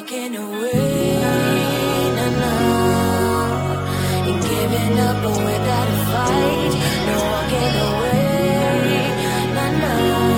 walking away, no, no. Ain't giving up without a fight. No walking away, no, no.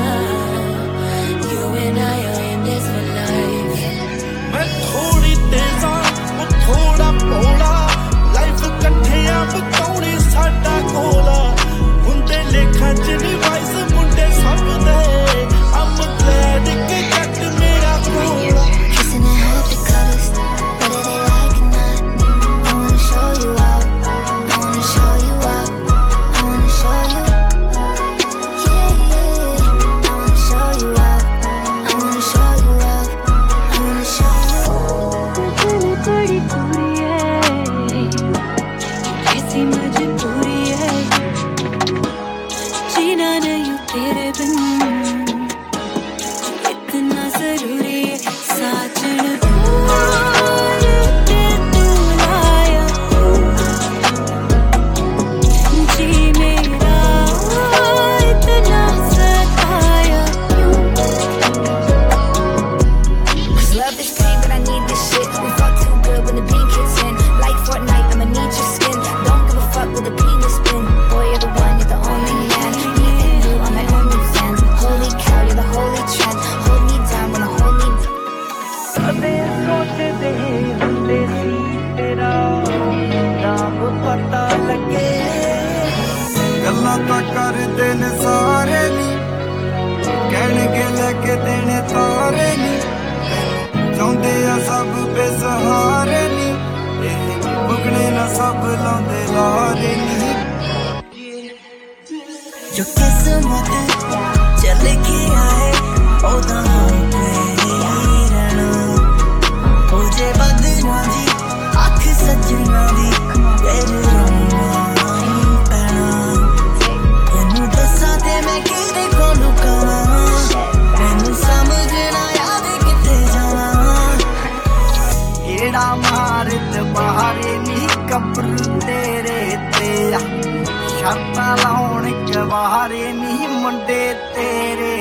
You and I are in this for life. मैं थोड़ी तेज़ा वो थोड़ा भोला life कट्ठियां बतौनी साडा Cola मुंडे लेखा च नी vice मुंडे सब दे I'm glad कि जट मेरा कोला Kissing and hope the colors, whether they like or not. I wanna show you out, I wanna show you out, I wanna show you. Yeah, yeah, I wanna show you out, I wanna show you out, I wanna show you. तुझे बड़ी पूरी है, ऐसी मजबूरी है, जीना नहीं तेरे बिन इतना जरूरी है साजन बोल के तू लाया जी मेरा इतना सताया क्यों Cause love is pain but I need this shit We fuck too good when the beat kicks in Like Fortnite I'ma need your skin Don't give a fuck with the penis spin Boy you're the one, you're the only man Me and you are my only fans Holy cow you're the holy trend Hold me down when I hold me कदे सोचदे हुंदे सी तेरा नाम पता लगे गल्लां तां करदे ने सारे नी कहणगे लैके देने तारे नी चाहुंदे आ सब बेसहारे नी भुगने ना सब लाउंदे लारे नी जो किस्मत च लिखिया है ओदा होके रहना हो जे बदना दी अख सजना दी फिर रोना ही पैना तेनू दस्सां ते मैं किते कोलू कवां मैनू समझ ना याद किते जावां केड़ा मार दबारे नी कब्र तेरे ते शर्तां लाउण गवारे नी मुंडे तेरे